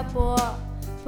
jeg bor på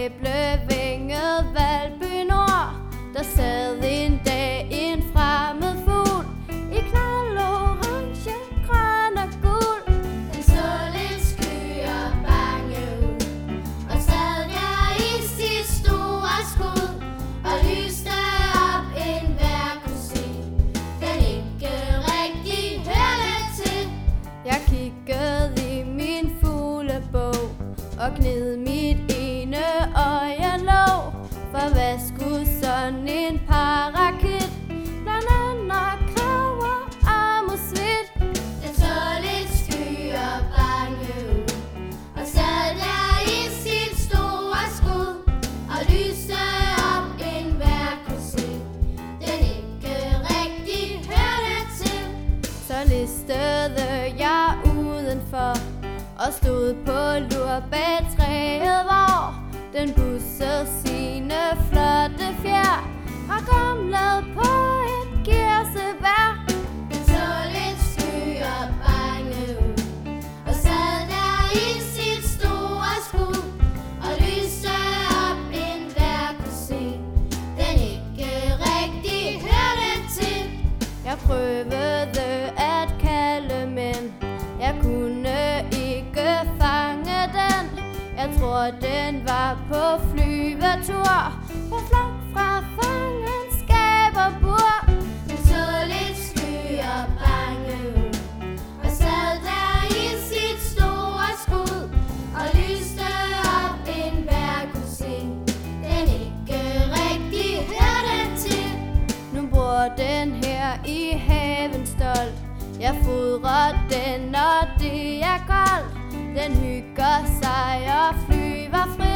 Æblevænget, Valby Nord. Der sad en dag en fremmed fugl i knald, orange, grøn og gul. Den så lidt sky og bange ud, og sad der i sit store skud og lyste op, enhver kunne se, den ikke rigtig hørte til. Jeg kiggede i min fuglebog og gned mit ene øjenlåg. For hvad skulle sådan en parakeet blandt andet kraver og musvit? Den så lidt sky og bange ud, og sad der i sit store skud og lyste op, enhver kunne se, den ikke rigtig hørte til. Så listede jeg udenfor og stod på lur bag træet, hvor den bussede sine flotte fjer og gomlede på et kirsebær. Den så lidt sky og bange ud, og sad der i sit store skud og lyste op, enhver kunne se, den ikke rigtig hørte til. Jeg prøvede at kalde, men jeg kunne ikke fange den. Jeg tror, den var på flyvetur, på flugt fra fangenskab og bur. Den så lidt sky og bange ud, og sad der i sit store skud og lyste op, enhver kunne se, den ikke rigtig hørte til. Nu bor den her i haven stolt. Jeg fodrer den, når det er koldt. Den hygger sig og flyver fri.